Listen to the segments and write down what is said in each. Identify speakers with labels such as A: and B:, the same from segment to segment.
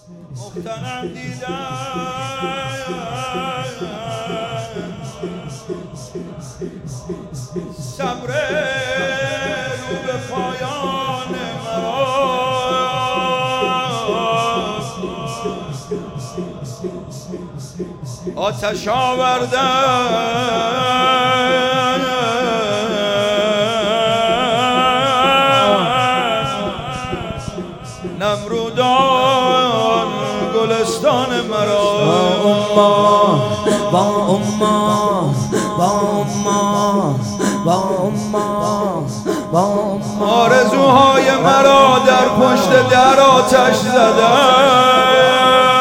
A: مختنم دیدم صبر رو به پایان مرا آتش آوردن نمرودان گلستان مرا
B: با
A: آرزوهای مرا در پشت در آتش زدن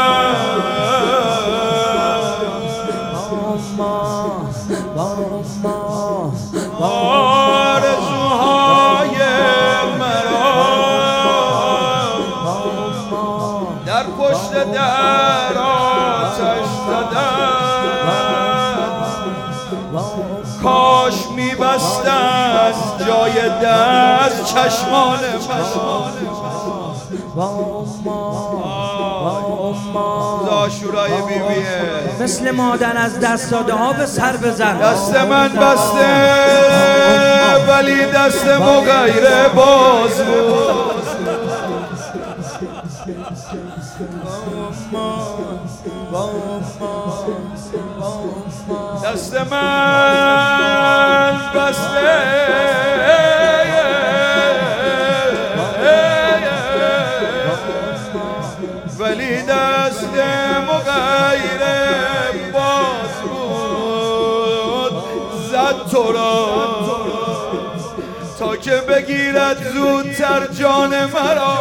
A: آرزوهای مرا در پشت در آتش زدن کاش میبستن جای دست چشمان زاشورای بیبیه
B: مثل مادر از دست داده ها به سر بزن
A: دست من بسته ولی دست مغیره باز بود دست من بسته ولی دست مغیره باز بود زد تو را تا که بگیرد زودتر جان مرا